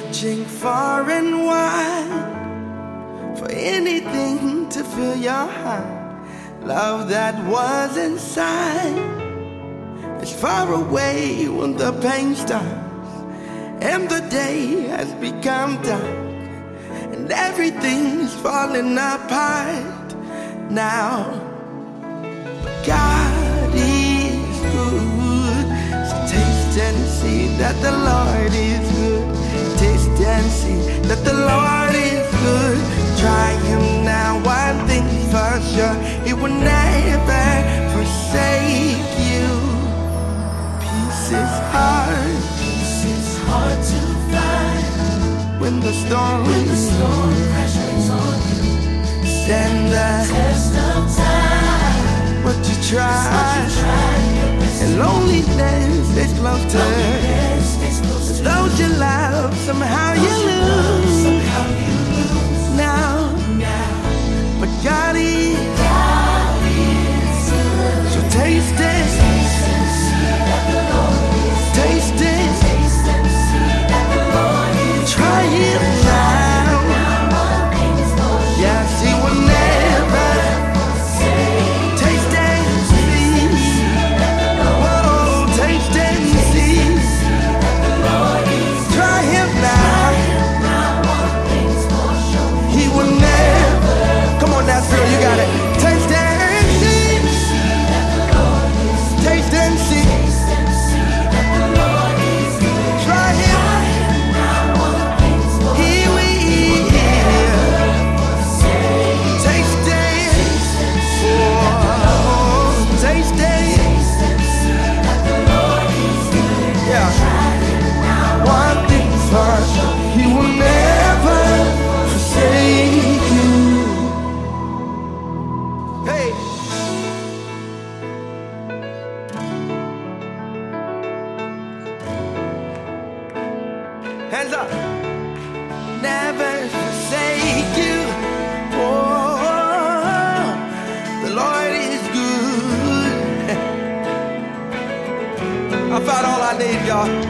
Searching far and wide for anything to fill your heart. Love that was inside is far away when the pain starts and the day has become dark and everything's falling apart now. God is good, so taste and see that the Lord is good. Taste and see that the Lord is good. Try him now, one thing for sure, he will never forsake you. Peace is hard to find when the storm crashes on you. Stand the test of time, what you try, and loneliness is closer. Those you love, somehow you lose now. But God is good. So taste it, taste it, try it now. Yes, he will never taste and see. Whoa, taste and see. Try him now. He will never. Come on now, girl, you got it. Taste and see. Taste and see. Try him. He will. Taste and. Oh, taste and. Yeah. One thing's for sure, he will never forsake you. Hey. Hands up. Never forsake you. Oh, the Lord is good. I found all I need, y'all.